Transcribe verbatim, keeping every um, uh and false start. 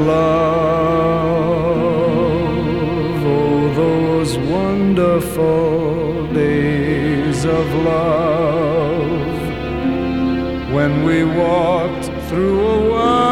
Love, oh, those wonderful days of love when we walked through a world